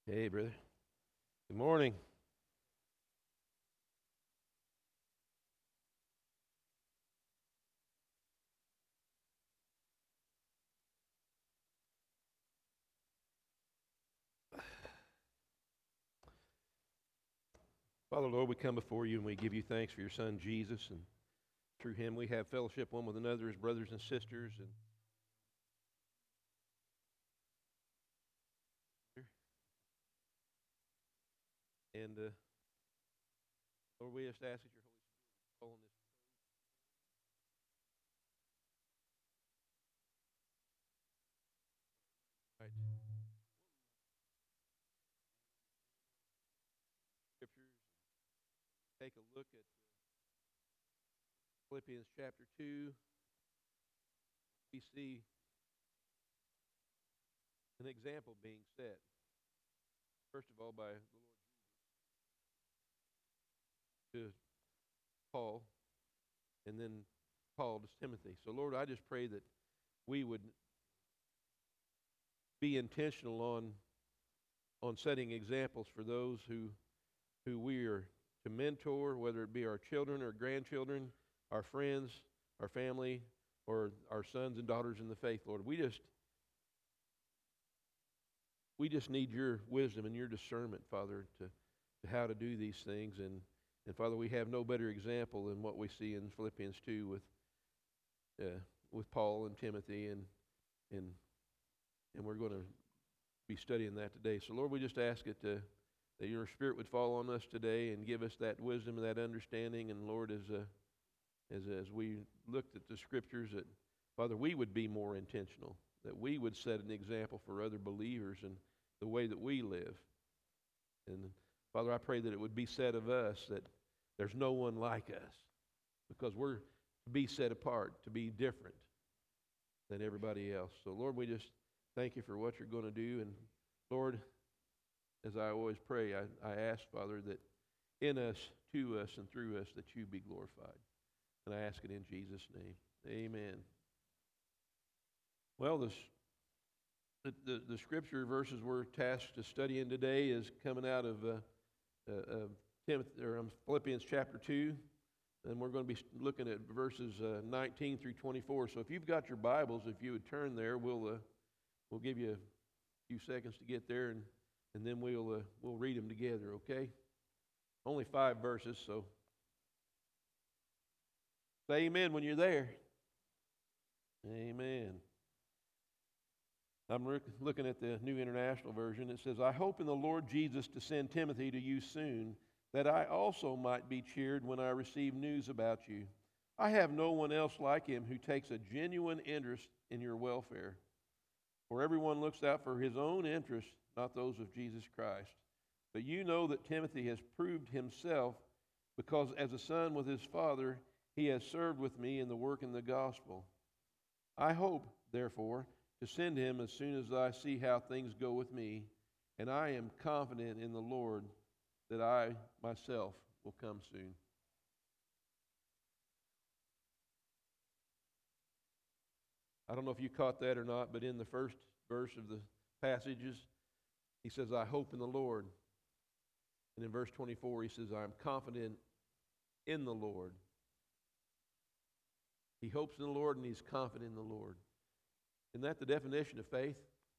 Hey, brother. Good morning. Father, Lord, we come before you and we give you thanks for your son, Jesus. And through him we have fellowship one with another as brothers and sisters. And Lord, we just ask that your Holy Spirit fall on this right scriptures. Take a look at Philippians chapter 2. We see an example being set, first of all, by the Lord to Paul, and then Paul to Timothy. So, Lord, I just pray that we would be intentional on setting examples for those who we are to mentor, whether it be our children or grandchildren, our friends, our family, or our sons and daughters in the faith, Lord. We just need your wisdom and your discernment, Father, to how to do these things. And Father, we have no better example than what we see in Philippians 2 with Paul and Timothy, and and we're going to be studying that today. So, Lord, we just ask it that your Spirit would fall on us today and give us that wisdom and that understanding. And Lord, as we looked at the Scriptures, that Father, we would be more intentional, that we would set an example for other believers in the way that we live. And Father, I pray that it would be said of us that there's no one like us, because we're to be set apart, to be different than everybody else. So, Lord, we just thank you for what you're going to do. And Lord, as I always pray, I ask, Father, that in us, to us, and through us, that you be glorified. And I ask it in Jesus' name. Amen. Well, the scripture verses we're tasked to study in today is coming out of Philippians chapter 2. And we're going to be looking at verses 19 through 24. So if you've got your Bibles, if you would turn there, we'll give you a few seconds to get there, and then we'll read them together, okay? Only 5 verses, so say amen when you're there. Amen. I'm looking at the New International Version. It says, I hope in the Lord Jesus to send Timothy to you soon, that I also might be cheered when I receive news about you. I have no one else like him who takes a genuine interest in your welfare. For everyone looks out for his own interests, not those of Jesus Christ. But you know that Timothy has proved himself, because as a son with his father, he has served with me in the work in the gospel. I hope, therefore, to send him as soon as I see how things go with me, and I am confident in the Lord that I myself will come soon. I don't know if you caught that or not, but in the first verse of the passages, he says, I hope in the Lord. And in verse 24, he says, I am confident in the Lord. He hopes in the Lord and he's confident in the Lord. Isn't that the definition of faith?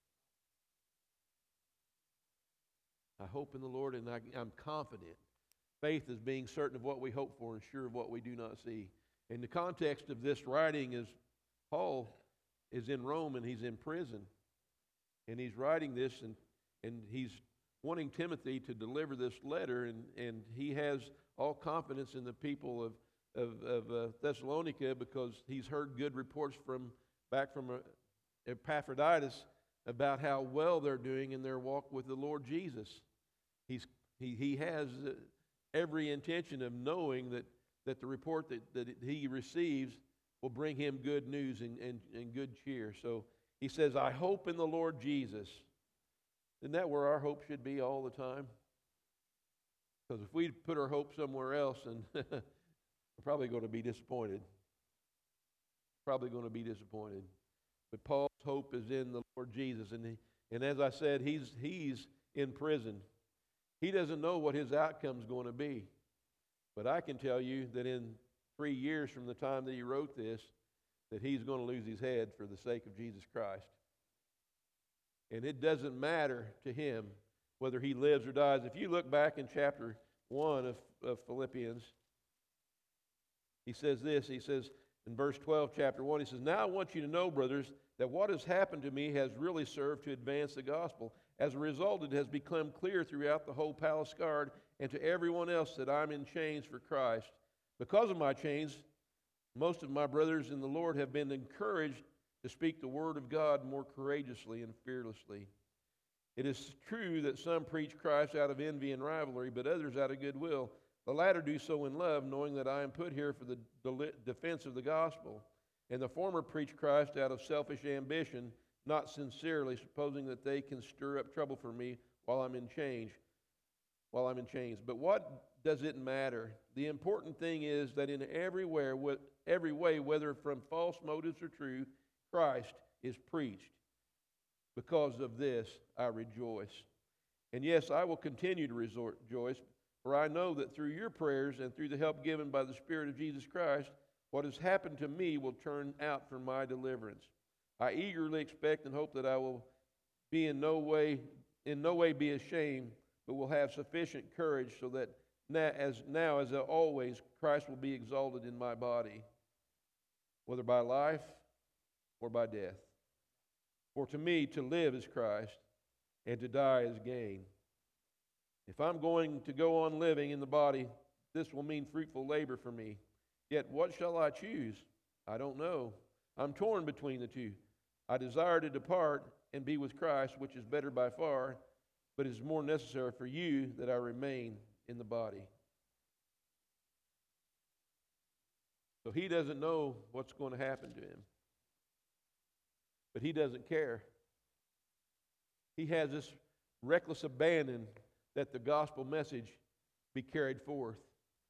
I hope in the Lord and I'm confident. Faith is being certain of what we hope for and sure of what we do not see. In the context of this writing is Paul is in Rome and he's in prison. And he's writing this and he's wanting Timothy to deliver this letter, and he has all confidence in the people of Thessalonica, because he's heard good reports from Epaphroditus about how well they're doing in their walk with the Lord Jesus. He has every intention of knowing that the report that he receives will bring him good news and good cheer. So he says, I hope in the Lord Jesus. Isn't that where our hope should be all the time? Because if we put our hope somewhere else, then we're probably going to be disappointed. Probably going to be disappointed. But Paul's hope is in the Lord Jesus. And as I said, he's in prison. He doesn't know what his outcome is going to be. But I can tell you that in 3 years from the time that he wrote this, that he's going to lose his head for the sake of Jesus Christ. And it doesn't matter to him whether he lives or dies. If you look back in chapter 1 of Philippians, he says this. He says in verse 12, chapter 1, he says, "Now I want you to know, brothers, that what has happened to me has really served to advance the gospel. As a result, it has become clear throughout the whole palace guard and to everyone else that I'm in chains for Christ. Because of my chains, most of my brothers in the Lord have been encouraged to speak the word of God more courageously and fearlessly. It is true that some preach Christ out of envy and rivalry, but others out of goodwill. The latter do so in love, knowing that I am put here for the defense of the gospel. And the former preach Christ out of selfish ambition, not sincerely, supposing that they can stir up trouble for me while I'm in chains. But what does it matter? The important thing is that in every way, whether from false motives or true, Christ is preached. Because of this, I rejoice. And yes, I will continue to rejoice, for I know that through your prayers and through the help given by the Spirit of Jesus Christ, what has happened to me will turn out for my deliverance. I eagerly expect and hope that I will be in no way be ashamed, but will have sufficient courage so that now as always, Christ will be exalted in my body, whether by life or by death. For to me, to live is Christ, and to die is gain. If I'm going to go on living in the body, this will mean fruitful labor for me. Yet what shall I choose? I don't know. I'm torn between the two. I desire to depart and be with Christ, which is better by far, but it is more necessary for you that I remain in the body. So he doesn't know what's going to happen to him. But he doesn't care. He has this reckless abandon that the gospel message be carried forth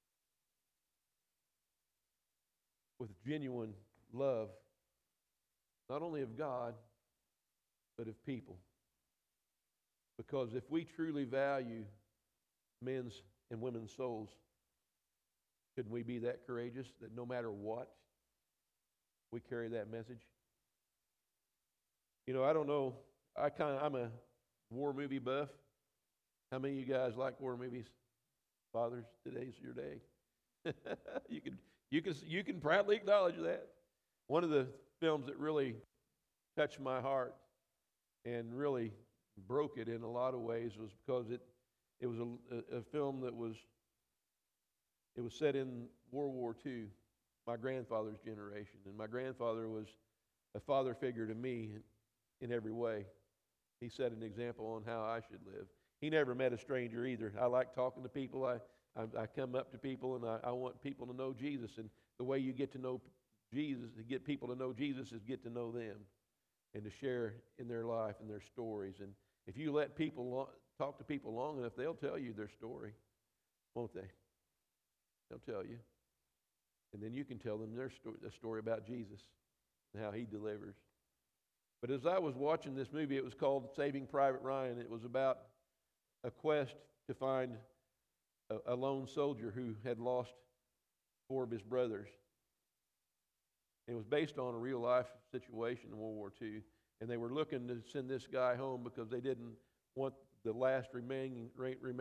with genuine love, not only of God, but of people. Because if we truly value men's and women's souls, shouldn't we be that courageous that no matter what, we carry that message? You know, I don't know, I'm a war movie buff. How many of you guys like war movies? Fathers, today's your day. You can proudly acknowledge that. One of the films that really touched my heart and really broke it in a lot of ways was because it was a film that was set in World War II, my grandfather's generation. And my grandfather was a father figure to me in every way. He set an example on how I should live. He never met a stranger either. I like talking to people. I come up to people and I want people to know Jesus. And the way you get to know Jesus, to get people to know Jesus, is get to know them and to share in their life and their stories. And if you let people talk to people long enough, they'll tell you their story, won't they? They'll tell you. And then you can tell them their story about Jesus and how he delivers. But as I was watching this movie, it was called Saving Private Ryan. It was about a quest to find a lone soldier who had lost 4 of his brothers. It was based on a real-life situation in World War II, and they were looking to send this guy home because they didn't want the last remaining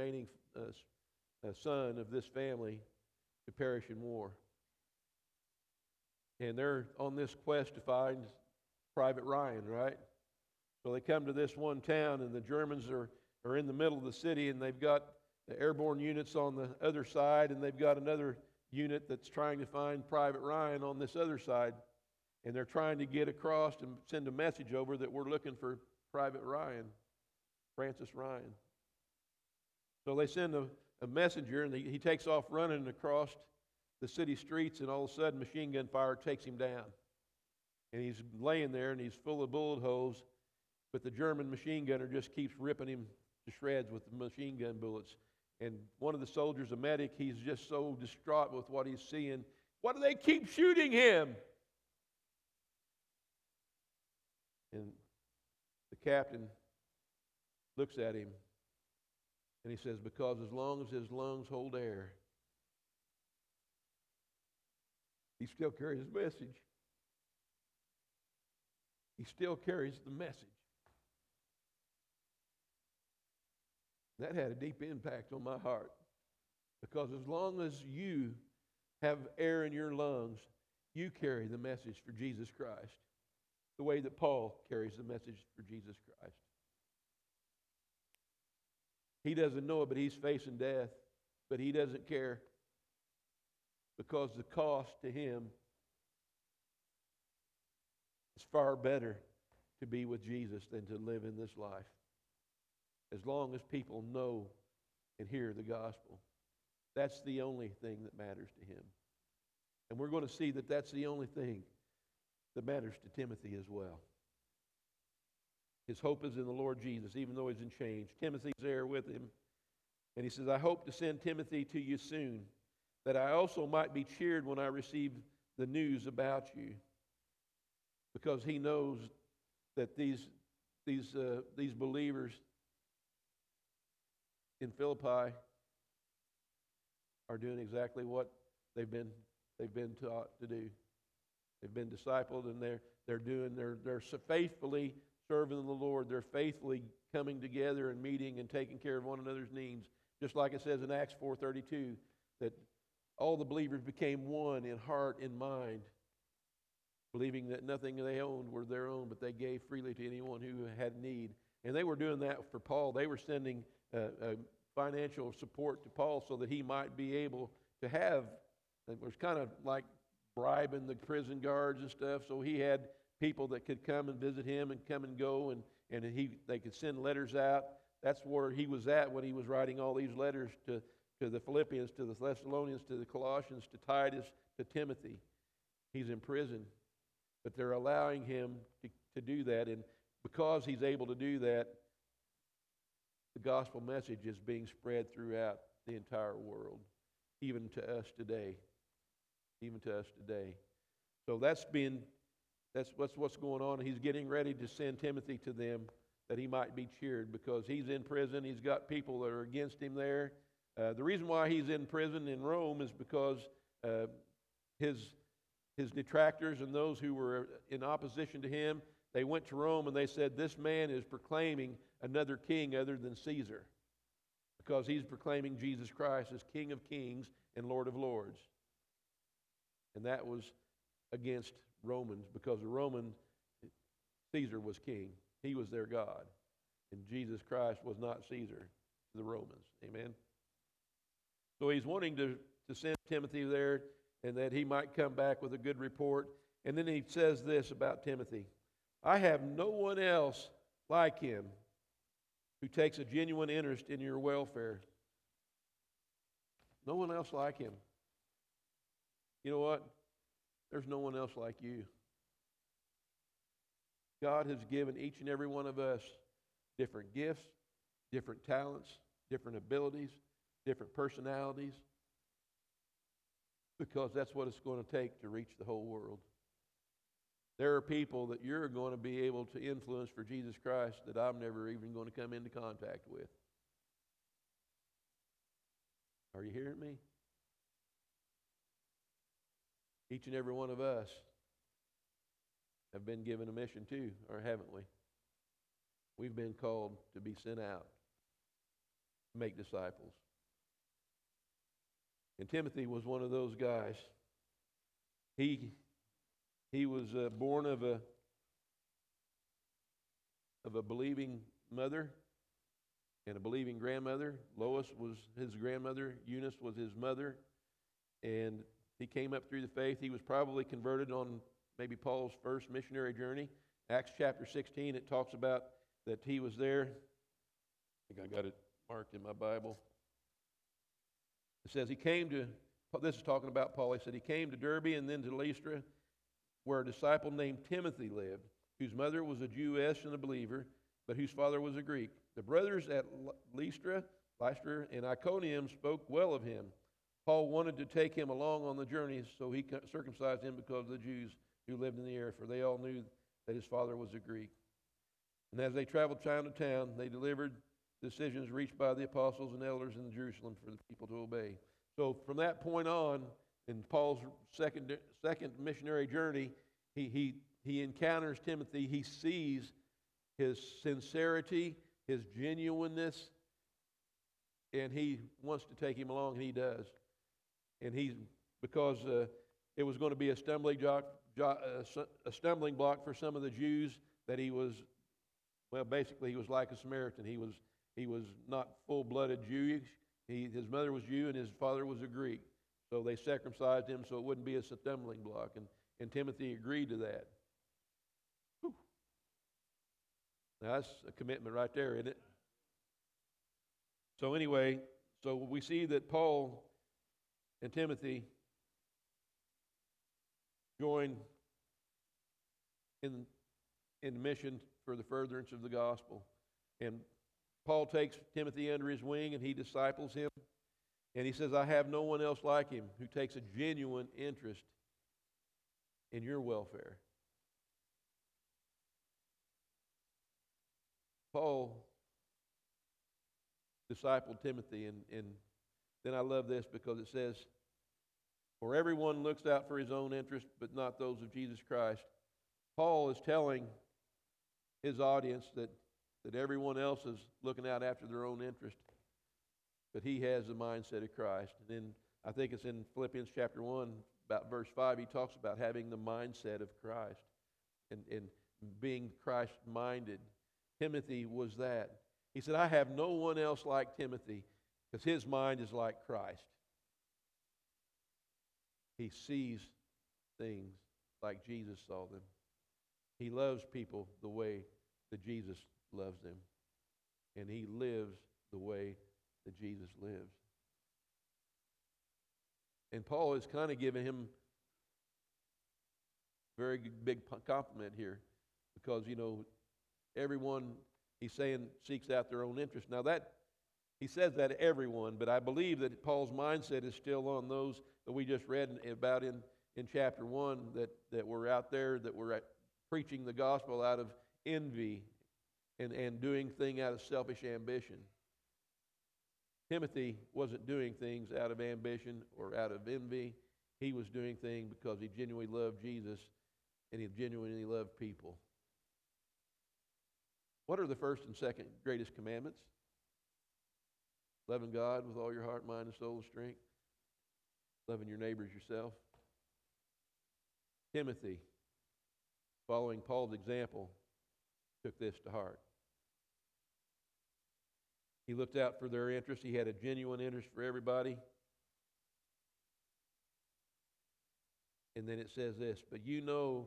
son of this family to perish in war. And they're on this quest to find Private Ryan, right? So they come to this one town, and the Germans are in the middle of the city, and they've got the airborne units on the other side, and they've got another unit that's trying to find Private Ryan on this other side. And they're trying to get across and send a message over that we're looking for Private Ryan, Francis Ryan. So they send a messenger, and he takes off running across the city streets, and all of a sudden machine gun fire takes him down. And he's laying there, and he's full of bullet holes, but the German machine gunner just keeps ripping him to shreds with the machine gun bullets. And one of the soldiers, a medic, he's just so distraught with what he's seeing. Why do they keep shooting him? And the captain looks at him And he says, because as long as his lungs hold air, he still carries his message. He still carries the message. That had a deep impact on my heart. Because as long as you have air in your lungs, you carry the message for Jesus Christ. The way that Paul carries the message for Jesus Christ. He doesn't know it, but he's facing death. But he doesn't care. Because the cost to him is far better to be with Jesus than to live in this life. As long as people know and hear the gospel. That's the only thing that matters to him. And we're going to see that that's the only thing that matters to Timothy as well. His hope is in the Lord Jesus, even though he's in chains. Timothy's there with him. And he says, I hope to send Timothy to you soon, that I also might be cheered when I receive the news about you. Because he knows that these believers in Philippi are doing exactly what they've been taught to do. They've been discipled, and they're faithfully serving the Lord. They're faithfully coming together and meeting and taking care of one another's needs. Just like it says in Acts 4:32, that all the believers became one in heart and mind, believing that nothing they owned were their own, but they gave freely to anyone who had need. And they were doing that for Paul. They were sending financial support to Paul so that he might be able to have, it was kind of like bribing the prison guards and stuff, so he had people that could come and visit him and come and go, and they could send letters out. That's where he was at when he was writing all these letters to the Philippians, to the Thessalonians, to the Colossians, to Titus, to Timothy. He's in prison, but they're allowing him to do that, and because he's able to do that, the gospel message is being spread throughout the entire world, even to us today. Even to us today. So that's what's going on. He's getting ready to send Timothy to them that he might be cheered because he's in prison. He's got people that are against him there. The reason why he's in prison in Rome is because his detractors and those who were in opposition to him, they went to Rome and they said, this man is proclaiming another king other than Caesar, because he's proclaiming Jesus Christ as King of Kings and Lord of Lords. And that was against Romans, because Caesar was king. He was their God. And Jesus Christ was not Caesar to the Romans. Amen? So he's wanting to send Timothy there, and that he might come back with a good report. And then he says this about Timothy: I have no one else like him who takes a genuine interest in your welfare. No one else like him. You know what? There's no one else like you. God has given each and every one of us different gifts, different talents, different abilities, different personalities, because that's what it's going to take to reach the whole world. There are people that you're going to be able to influence for Jesus Christ that I'm never even going to come into contact with. Are you hearing me? Each and every one of us have been given a mission too, or haven't we? We've been called to be sent out, to make disciples. And Timothy was one of those guys. He was born of a believing mother and a believing grandmother. Lois was his grandmother. Eunice was his mother. And he came up through the faith. He was probably converted on maybe Paul's first missionary journey. Acts chapter 16, it talks about that he was there. I think I got it marked in my Bible. It says he came to, this is talking about Paul, he said he came to Derbe and then to Lystra, where a disciple named Timothy lived, whose mother was a Jewess and a believer, but whose father was a Greek. The brothers at Lystra and Iconium spoke well of him. Paul wanted to take him along on the journey, so he circumcised him because of the Jews who lived in the area, for they all knew that his father was a Greek. And as they traveled town to town, they delivered decisions reached by the apostles and elders in Jerusalem for the people to obey. So from that point on, in Paul's second missionary journey, he encounters Timothy. He sees his sincerity, his genuineness, and he wants to take him along, and he does. And because it was going to be a stumbling block for some of the Jews that he was, well, basically he was like a Samaritan. He was not full-blooded Jewish. His mother was Jew and his father was a Greek. So they circumcised him so it wouldn't be a stumbling block. And Timothy agreed to that. Whew. Now that's a commitment right there, isn't it? So anyway, so we see that Paul and Timothy join in the mission for the furtherance of the gospel. And Paul takes Timothy under his wing and he disciples him. And he says, I have no one else like him who takes a genuine interest in your welfare. Paul discipled Timothy, and then I love this because it says, for everyone looks out for his own interest, but not those of Jesus Christ. Paul is telling his audience that everyone else is looking out after their own interest, but he has the mindset of Christ. And then I think it's in Philippians chapter 1, about verse 5, he talks about having the mindset of Christ and being Christ-minded. Timothy was that. He said, I have no one else like Timothy because his mind is like Christ. He sees things like Jesus saw them. He loves people the way that Jesus loves them. And he lives the way that Jesus lives. And Paul is kind of giving him a very big compliment here because, everyone, he's saying, seeks out their own interest. Now that, he says that to everyone, but I believe that Paul's mindset is still on those that we just read about in chapter 1 that were out there, that were preaching the gospel out of envy and doing things out of selfish ambition. Timothy wasn't doing things out of ambition or out of envy. He was doing things because he genuinely loved Jesus and he genuinely loved people. What are the first and second greatest commandments? Loving God with all your heart, mind, and soul and strength. Loving your neighbors yourself. Timothy, following Paul's example, took this to heart. He looked out for their interest. He had a genuine interest for everybody. And then it says this, but you know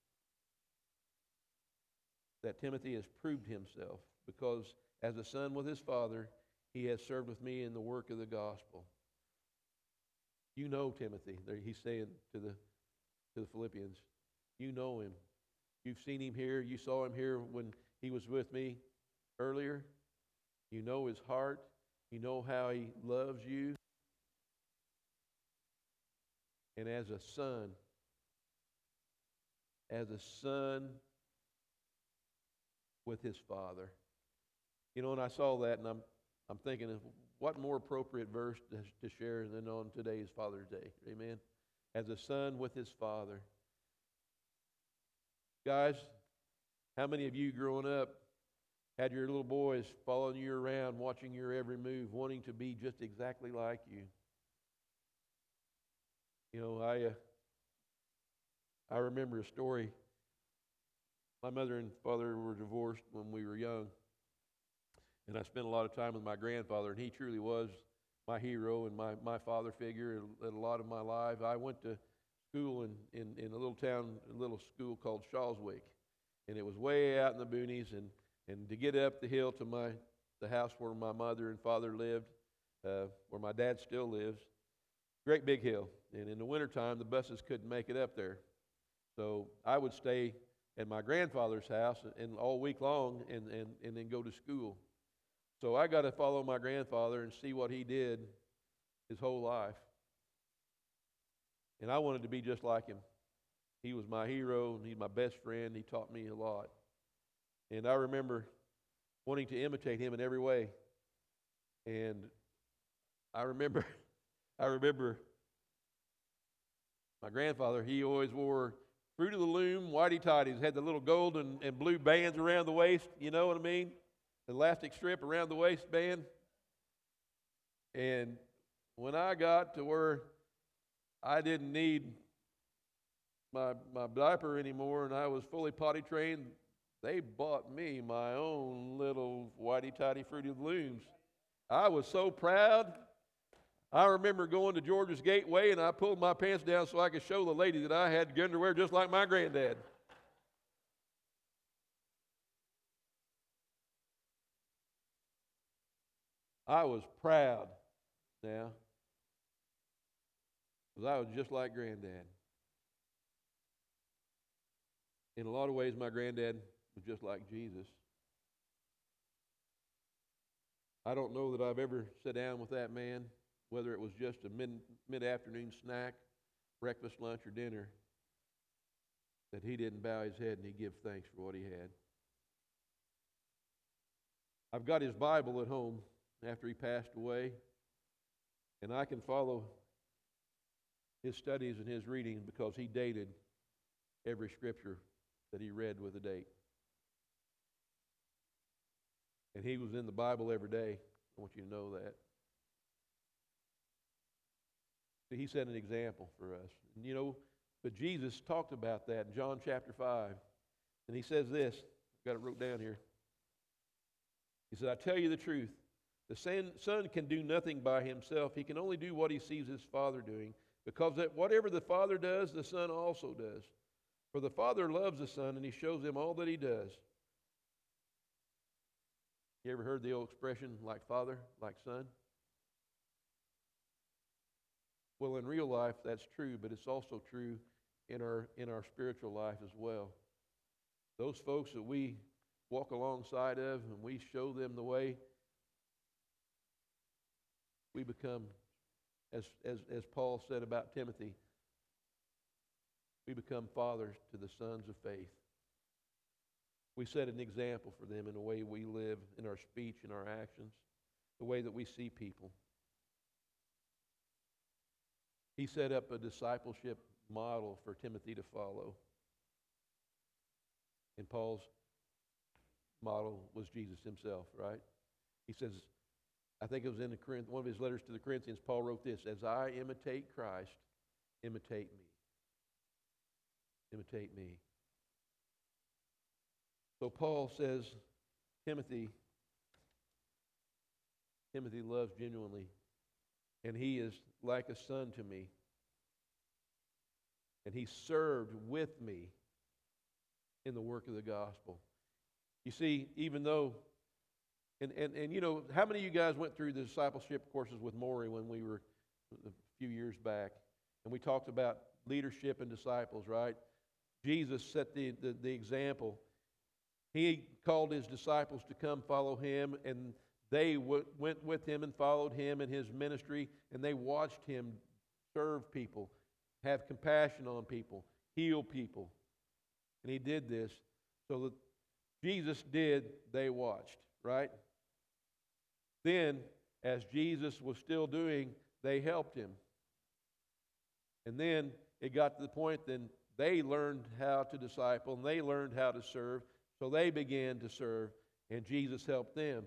that Timothy has proved himself because as a son with his father, he has served with me in the work of the gospel. You know Timothy. He's saying to the Philippians, you know him. You've seen him here. You saw him here when he was with me earlier. You know his heart. You know how he loves you. And as a son with his father. And I saw that and I'm thinking, what more appropriate verse to share than on today's Father's Day? Amen. As a son with his father. Guys, how many of you growing up had your little boys following you around, watching your every move, wanting to be just exactly like you? I remember a story. My mother and father were divorced when we were young. And I spent a lot of time with my grandfather, and he truly was my hero and my father figure in a lot of my life. I went to school in a little town, a little school called Shawswick. And it was way out in the boonies, and to get up the hill to the house where my mother and father lived, where my dad still lives, great big hill. And in the wintertime, the buses couldn't make it up there. So I would stay at my grandfather's house and all week long and then go to school. So I got to follow my grandfather and see what he did his whole life. And I wanted to be just like him. He was my hero, and he's my best friend. He taught me a lot. And I remember wanting to imitate him in every way. And I remember, I remember my grandfather, he always wore Fruit of the Loom whitey tighties, had the little gold and blue bands around the waist, you know what I mean? The elastic strip around the waistband. And when I got to where I didn't need my diaper anymore and I was fully potty trained, they bought me my own little whitey tighty Fruit of the Looms. I was so proud. I remember going to George's Gateway and I pulled my pants down so I could show the lady that I had underwear just like my granddad. I was proud now because I was just like granddad. In a lot of ways, my granddad was just like Jesus. I don't know that I've ever sat down with that man, whether it was just a mid-afternoon snack, breakfast, lunch, or dinner, that he didn't bow his head and he give thanks for what he had. I've got his Bible at home after he passed away, and I can follow his studies and his reading because he dated every scripture that he read with a date. And he was in the Bible every day. I want you to know that. He set an example for us. And but Jesus talked about that in John chapter 5. And he says this, I've got it wrote down here. He said, I tell you the truth, the Son can do nothing by himself. He can only do what he sees his Father doing, because that whatever the Father does, the Son also does. For the Father loves the Son, and he shows him all that he does. You ever heard the old expression, like father, like son? Well, in real life, that's true, but it's also true in our spiritual life as well. Those folks that we walk alongside of and we show them the way, we become, as Paul said about Timothy, we become fathers to the sons of faith. We set an example for them in the way we live, in our speech, in our actions, the way that we see people. He set up a discipleship model for Timothy to follow. And Paul's model was Jesus himself, right? He says, I think it was in one of his letters to the Corinthians, Paul wrote this, as I imitate Christ, imitate me. Imitate me. So Paul says, Timothy loves genuinely, and he is like a son to me. And he served with me in the work of the gospel. You see, even though, and how many of you guys went through the discipleship courses with Maury when we were a few years back? And we talked about leadership and disciples, right? Jesus set the example. He called his disciples to come follow him, and they went with him and followed him in his ministry, and they watched him serve people, have compassion on people, heal people. And he did this so that Jesus did, they watched, right? Then, as Jesus was still doing, they helped him. And then it got to the point that they learned how to disciple, and they learned how to serve. So they began to serve, and Jesus helped them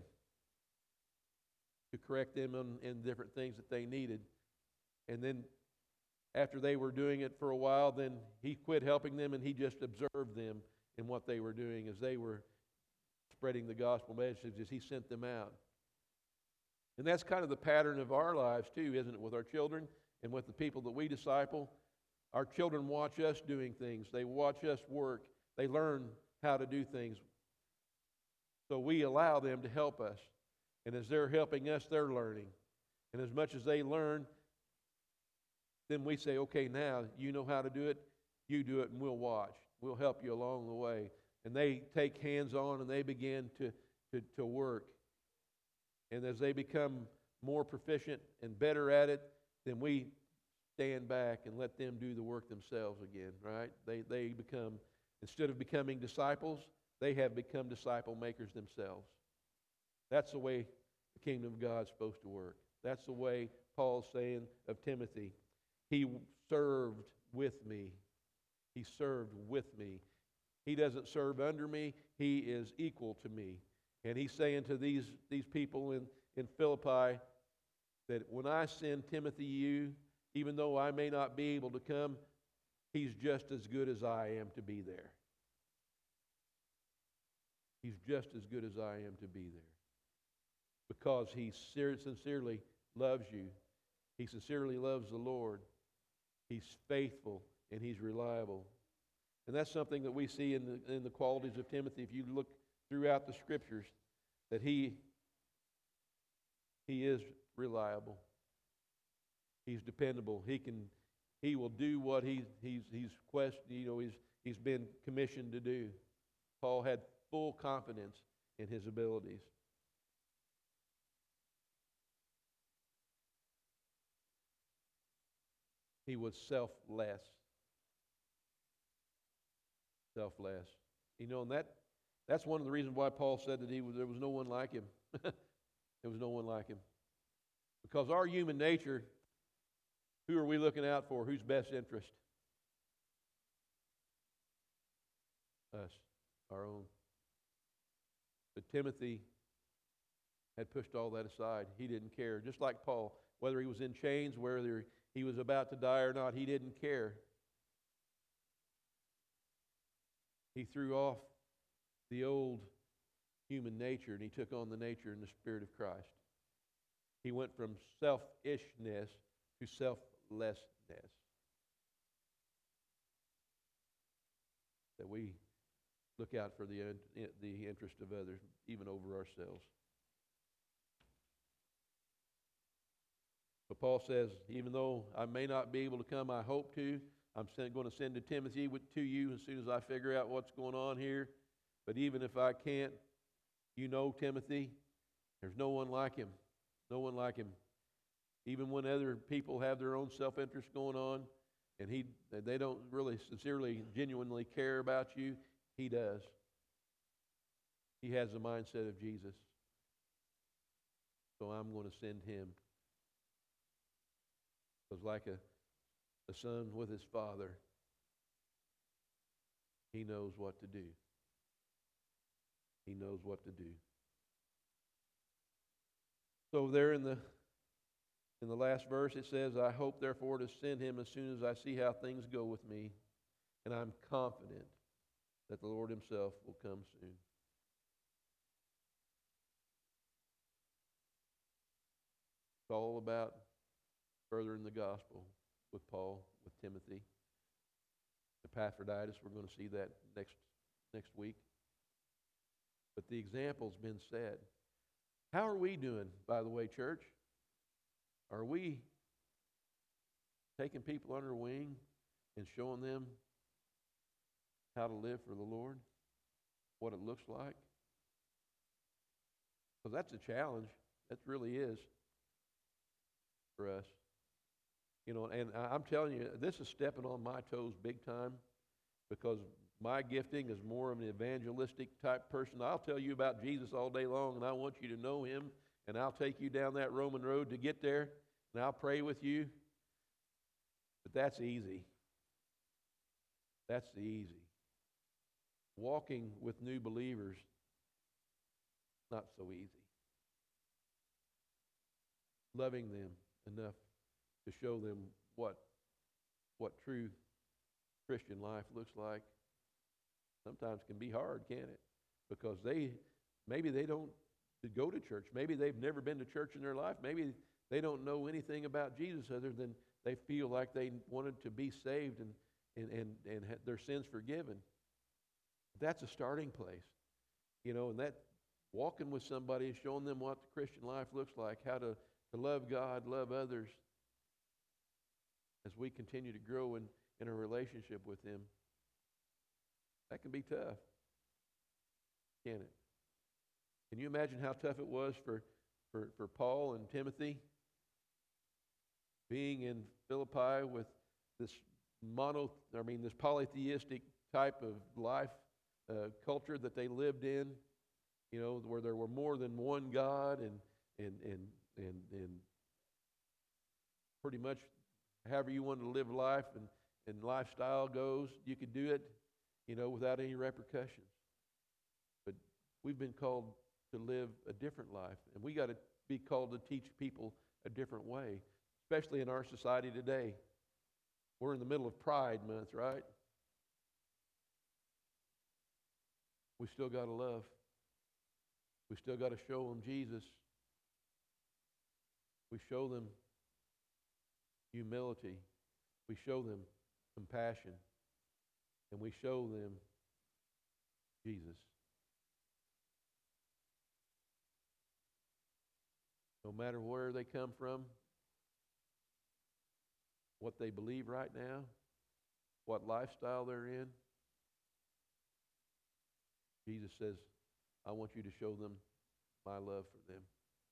to correct them in different things that they needed. And then after they were doing it for a while, then he quit helping them, and he just observed them in what they were doing as they were spreading the gospel message as he sent them out. And that's kind of the pattern of our lives too, isn't it, with our children and with the people that we disciple. Our children watch us doing things. They watch us work. They learn how to do things. So we allow them to help us. And as they're helping us, they're learning. And as much as they learn, then we say, okay, now you know how to do it, you do it, and we'll watch. We'll help you along the way. And they take hands on and they begin to work. And as they become more proficient and better at it, then we stand back and let them do the work themselves again, right? They become, instead of becoming disciples, they have become disciple makers themselves. That's the way the kingdom of God is supposed to work. That's the way Paul's saying of Timothy. He served with me. He served with me. He doesn't serve under me. He is equal to me. And he's saying to these people in Philippi that when I send Timothy you, even though I may not be able to come, he's just as good as I am to be there. He's just as good as I am to be there. Because he sincerely loves you. He sincerely loves the Lord. He's faithful and he's reliable. And that's something that we see in the qualities of Timothy. If you look throughout the Scriptures, that he is reliable. He's dependable. He will do what he's been commissioned to do. Paul had full confidence in his abilities. He was selfless. Selfless. And that's one of the reasons why Paul said that there was no one like him. There was no one like him. Because our human nature, who are we looking out for? Whose best interest? Us, our own. But Timothy had pushed all that aside. He didn't care. Just like Paul, whether he was in chains, whether he was about to die or not, he didn't care. He threw off the old human nature and he took on the nature and the Spirit of Christ. He went from selfishness to selflessness. That we look out for the interest of others, even over ourselves. But Paul says, even though I may not be able to come, I hope to. I'm going to send Timothy to you as soon as I figure out what's going on here. But even if I can't, you know Timothy, there's no one like him. No one like him. Even when other people have their own self-interest going on, and they don't really sincerely, genuinely care about you, he does. He has the mindset of Jesus. So I'm going to send him. Because like a son with his father, he knows what to do. He knows what to do. So there in the last verse it says, I hope therefore to send him as soon as I see how things go with me, and I'm confident that the Lord himself will come soon. It's all about furthering the gospel with Paul, with Timothy. Epaphroditus, we're going to see that next week. But the example's been set. How are we doing, by the way, church? Are we taking people under wing and showing them how to live for the Lord? What it looks like? Because that's a challenge. That really is for us. And I'm telling you, this is stepping on my toes big time because my gifting is more of an evangelistic type person. I'll tell you about Jesus all day long, and I want you to know him, and I'll take you down that Roman road to get there, and I'll pray with you. But that's easy. That's the easy. Walking with new believers, not so easy. Loving them enough to show them what true Christian life looks like sometimes can be hard, can't it? Because maybe they don't go to church. Maybe they've never been to church in their life. Maybe they don't know anything about Jesus other than they feel like they wanted to be saved and have their sins forgiven. That's a starting place. And that walking with somebody and showing them what the Christian life looks like, how to love God, love others, as we continue to grow in a relationship with him, that can be tough, can't it? Can you imagine how tough it was for Paul and Timothy being in Philippi with this polytheistic type of life culture that they lived in, where there were more than one God, and and pretty much however you wanted to live life and lifestyle goes, you could do it, without any repercussions. But we've been called to live a different life, and we got to be called to teach people a different way, especially in our society today. We're in the middle of Pride Month, right? We still got to love. We still got to show them Jesus. We show them humility. We show them compassion. And we show them Jesus. No matter where they come from, what they believe right now, what lifestyle they're in, Jesus says, I want you to show them my love for them.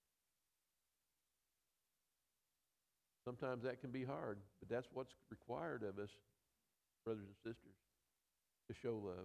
Sometimes that can be hard, but that's what's required of us, brothers and sisters, to show love,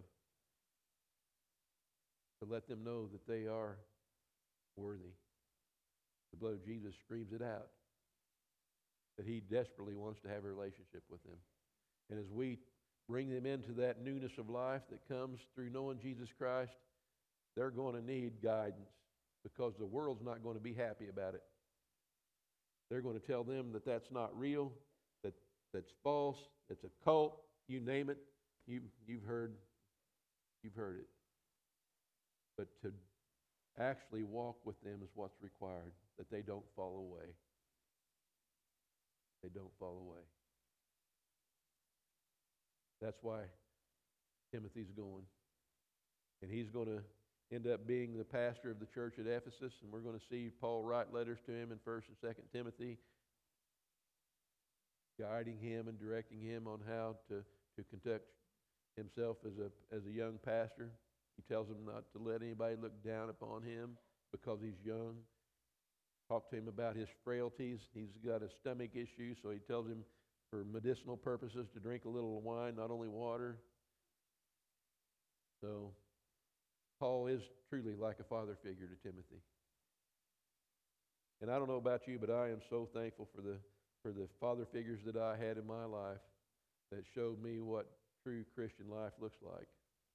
to let them know that they are worthy. The blood of Jesus screams it out, that he desperately wants to have a relationship with them. And as we bring them into that newness of life that comes through knowing Jesus Christ, they're going to need guidance, because the world's not going to be happy about it. They're going to tell them that that's not real, that's false, it's a cult, you name it. You've heard it. But to actually walk with them is what's required, that they don't fall away. They don't fall away. That's why Timothy's going. And he's going to end up being the pastor of the church at Ephesus, and we're going to see Paul write letters to him in 1st and 2nd Timothy, guiding him and directing him on how to conduct himself as a young pastor. He tells him not to let anybody look down upon him because he's young. Talk to him about his frailties. He's got a stomach issue, so he tells him for medicinal purposes to drink a little wine, not only water. So Paul is truly like a father figure to Timothy. And I don't know about you, but I am so thankful for the father figures that I had in my life that showed me what true Christian life looks like.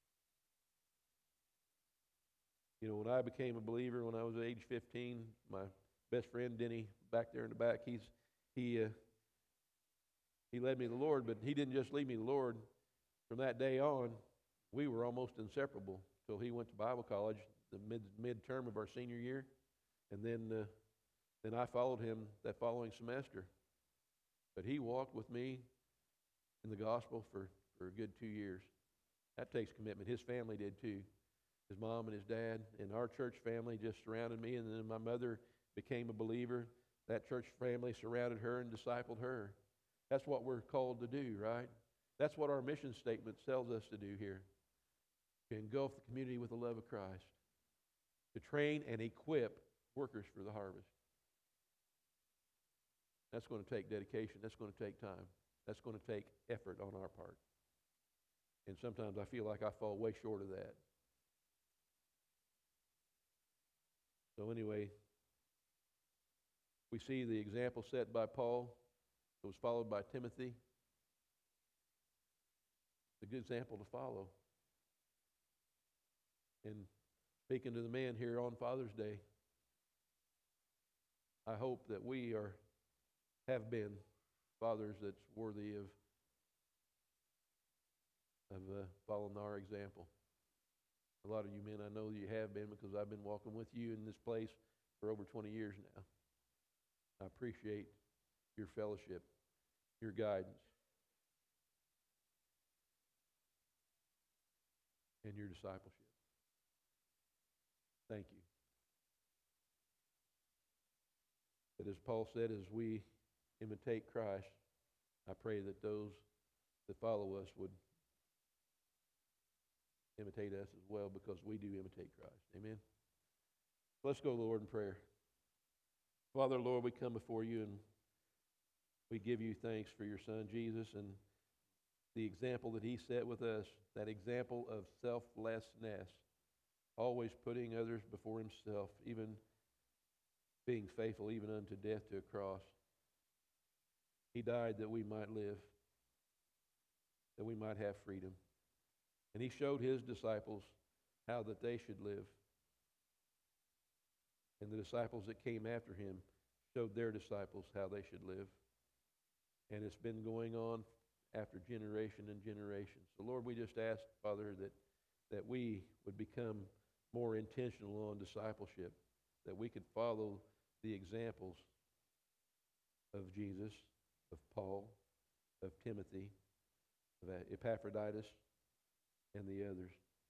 When I became a believer when I was age 15, my best friend Denny, back there in the back, he led me to the Lord, but he didn't just lead me to the Lord. From that day on, we were almost inseparable till he went to Bible college, the mid-term of our senior year, and then I followed him that following semester. But he walked with me in the gospel for a good 2 years. That takes commitment. His family did too. His mom and his dad and our church family just surrounded me, and then my mother became a believer. That church family surrounded her and discipled her. That's what we're called to do, right? That's what our mission statement tells us to do here. To engulf the community with the love of Christ. To train and equip workers for the harvest. That's going to take dedication. That's going to take time. That's going to take effort on our part. And sometimes I feel like I fall way short of that. So anyway, we see the example set by Paul. It was followed by Timothy. It's a good example to follow. And speaking to the man here on Father's Day, I hope that we have been fathers that's worthy of following our example. A lot of you men, I know you have been, because I've been walking with you in this place for over 20 years now. I appreciate your fellowship, your guidance, and your discipleship. Thank you. But as Paul said, as we imitate Christ, I pray that those that follow us would imitate us as well, because we do imitate Christ. Amen. Let's go, Lord, in prayer. Father, Lord, we come before you and we give you thanks for your Son, Jesus, and the example that he set with us, that example of selflessness, always putting others before himself, even being faithful even unto death to a cross. He died that we might live, that we might have freedom. And he showed his disciples how that they should live. And the disciples that came after him showed their disciples how they should live. And it's been going on after generation and generation. So Lord, we just ask, Father, that we would become more intentional on discipleship, that we could follow the examples of Jesus, of Paul, of Timothy, of Epaphroditus, and the others,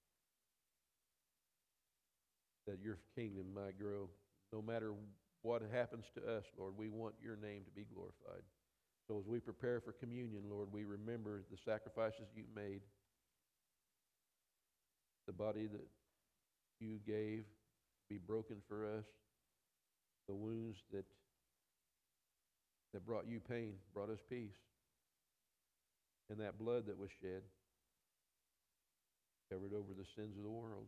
that your kingdom might grow. No matter what happens to us, Lord, we want your name to be glorified. So as we prepare for communion, Lord, we remember the sacrifices you made, the body that you gave to be broken for us, the wounds that brought you pain, brought us peace, and that blood that was shed covered over the sins of the world.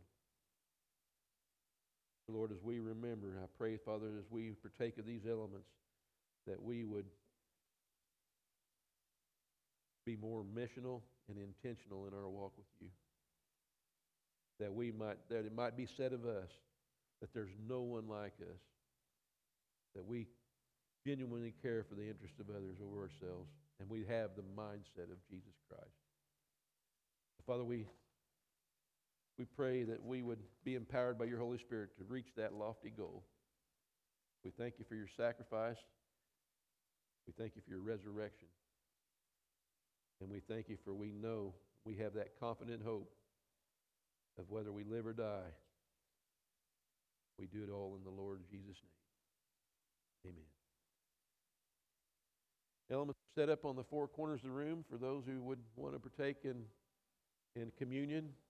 Lord, as we remember, I pray, Father, as we partake of these elements, that we would be more missional and intentional in our walk with you. That it might be said of us that there's no one like us. That we genuinely care for the interest of others over ourselves, and we have the mindset of Jesus Christ. Father, we pray that we would be empowered by your Holy Spirit to reach that lofty goal. We thank you for your sacrifice. We thank you for your resurrection. And we thank you for we know we have that confident hope of whether we live or die, we do it all in the Lord Jesus' name. Amen. Elements set up on the four corners of the room for those who would want to partake in communion.